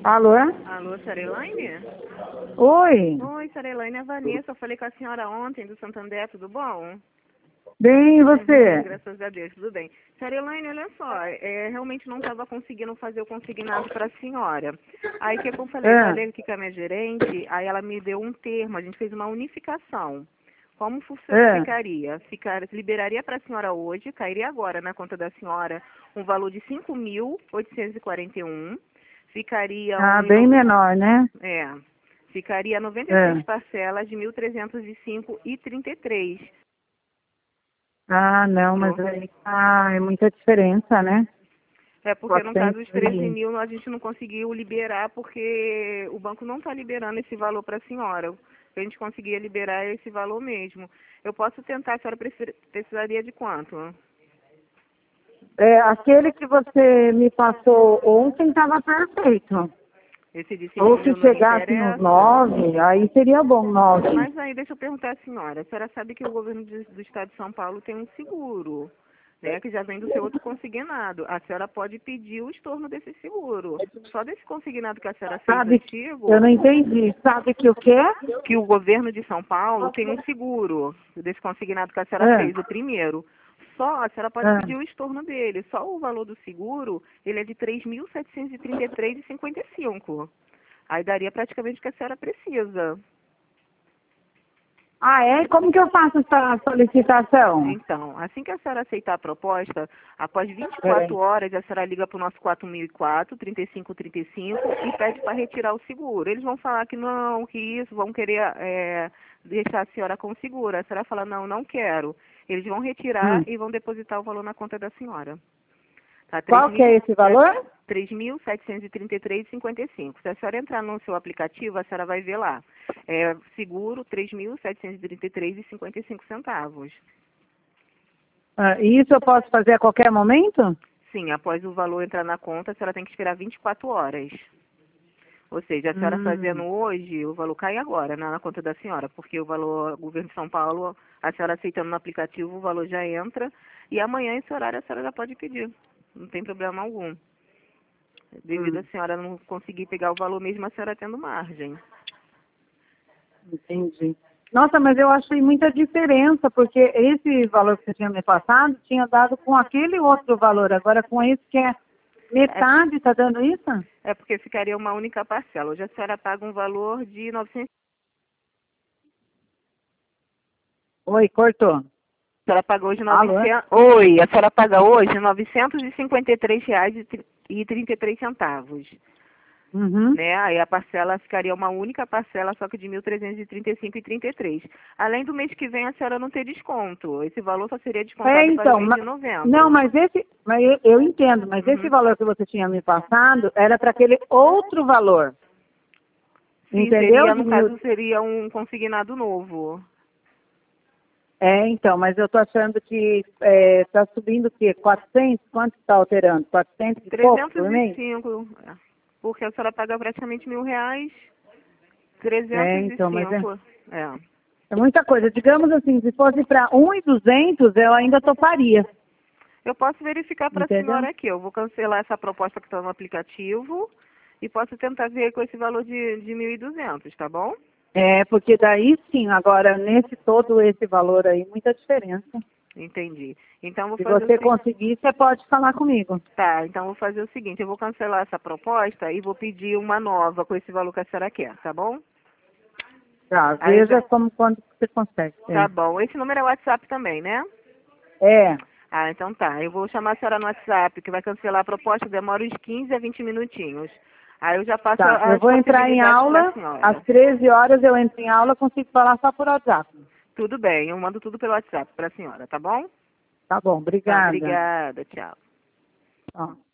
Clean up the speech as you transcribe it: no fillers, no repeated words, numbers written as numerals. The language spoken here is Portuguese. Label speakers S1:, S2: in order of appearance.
S1: Alô?
S2: Alô, senhora Elaine?
S1: Oi.
S2: Oi, senhora Elaine, é a Vanessa. Eu falei com a senhora ontem do Santander, tudo bom?
S1: Bem, e você?
S2: Graças a Deus, tudo bem. Senhora Elaine, olha só, realmente não estava conseguindo fazer o consignado para a senhora. Aí o que eu falei?
S1: É.
S2: Falei aqui com a minha gerente, aí ela me deu um termo, a gente fez uma unificação. Como ficaria? Liberaria para a senhora hoje, cairia agora na conta da senhora um valor de 5.841. Ficaria
S1: Ah, bem menor, né?
S2: ficaria 96
S1: É.
S2: parcelas de 1.305,33.
S1: Ah, não, mas aí é muita diferença, né?
S2: É porque no caso os 13
S1: 400
S2: mil a gente não conseguiu liberar porque o banco não está liberando esse valor para a senhora. A gente conseguia liberar esse valor mesmo. Eu posso tentar, a senhora precisaria de quanto?
S1: Aquele que você me passou ontem estava perfeito.
S2: Esse de 5
S1: Ou se
S2: mil não lhe
S1: chegasse nos
S2: interessa?
S1: 9, aí seria bom, 9.
S2: Mas aí deixa eu perguntar à senhora. A senhora sabe que o governo do estado de São Paulo tem um seguro, né, que já vem do seu outro consignado. A senhora pode pedir o estorno desse seguro. Só desse consignado que a senhora fez
S1: Sabe,
S2: antigo,
S1: eu não entendi. Sabe que o quê?
S2: que o governo de São Paulo tem um seguro desse consignado que a senhora
S1: É.
S2: fez, o primeiro. Só a senhora pode
S1: É.
S2: pedir o estorno dele. Só o valor do seguro, ele é de 3.733,55. Aí daria praticamente o que a senhora precisa.
S1: Ah, é? Como que eu faço essa solicitação?
S2: Então, assim que a senhora aceitar a proposta, após
S1: É.
S2: 24 horas, a senhora liga para o nosso 4004, 3535 e pede para retirar o seguro. Eles vão falar que não, que isso, vão querer deixar a senhora com o seguro. A senhora fala, não, não quero. Eles vão retirar
S1: Hum.
S2: e vão depositar o valor na conta da senhora. Tá?
S1: Qual que é esse valor?
S2: 3.733,55. Se a senhora entrar no seu aplicativo, a senhora vai ver lá. Seguro 3.733,55 centavos.
S1: Ah, e isso eu posso fazer a qualquer momento?
S2: Sim, após o valor entrar na conta, a senhora tem que esperar 24 horas. Ou seja, a senhora fazendo
S1: Hum.
S2: hoje, o valor cai agora na conta da senhora, porque o valor, o governo de São Paulo, a senhora aceitando no aplicativo, o valor já entra, e amanhã, esse horário, a senhora já pode pedir. Não tem problema algum. Devido a
S1: Hum.
S2: senhora não conseguir pegar o valor mesmo, a senhora tendo margem.
S1: Entendi. Nossa, mas eu achei muita diferença, porque esse valor que você tinha me passado tinha dado com aquele outro valor. Agora com esse que é
S2: É,
S1: metade, está dando isso?
S2: é porque ficaria uma única parcela. Hoje a senhora paga um valor de 900.
S1: Oi, cortou.
S2: A senhora paga hoje
S1: Alô?
S2: 900. Oi, a senhora paga hoje R$ 953,33.
S1: Uhum.
S2: Né? Aí a parcela ficaria uma única parcela, só que de 1.335,33. Além do mês que vem, a senhora não ter desconto. Esse valor só seria descontado para o
S1: Então,
S2: mês de
S1: não,
S2: novembro.
S1: mas eu entendo, mas esse
S2: Uhum.
S1: valor que você tinha me passado era para aquele outro valor.
S2: Sim,
S1: Entendeu?
S2: seria,
S1: De
S2: no
S1: mil.
S2: caso, seria um consignado novo.
S1: Então, mas eu estou achando que está subindo o quê? 400? Quanto está alterando? 400 e pouco por mês?
S2: 305, porque a senhora paga praticamente R$ 1.000, trezentos e
S1: Então, mas
S2: cinco.
S1: é muita coisa. Digamos assim, se fosse para 1.200, eu ainda toparia.
S2: Eu posso verificar para a
S1: Entendeu?
S2: senhora aqui. Eu vou cancelar essa proposta que está no aplicativo e posso tentar ver com esse valor de 1.200, tá bom?
S1: Porque daí sim, agora nesse todo esse valor aí, muita diferença.
S2: Entendi. Então vou
S1: Se
S2: fazer o
S1: você
S2: seguinte.
S1: conseguir, você pode falar comigo.
S2: Tá, então vou fazer o seguinte, eu vou cancelar essa proposta e vou pedir uma nova com esse valor que a senhora quer, tá bom?
S1: Tá,
S2: Aí eu
S1: veja
S2: já.
S1: quando você consegue.
S2: Tá bom. Esse número é WhatsApp também, né?
S1: É.
S2: Ah, então tá. Eu vou chamar a senhora no WhatsApp, que vai cancelar a proposta, demora uns 15 a 20 minutinhos. Aí eu já passo
S1: Tá, eu
S2: as
S1: vou entrar em
S2: possibilidades para a
S1: aula, às
S2: senhora.
S1: 13 horas eu entro em aula, consigo falar só por WhatsApp.
S2: Tudo bem, eu mando tudo pelo WhatsApp para a senhora, tá bom?
S1: Tá bom,
S2: Tá,
S1: obrigada.
S2: obrigada, tchau.
S1: Ó.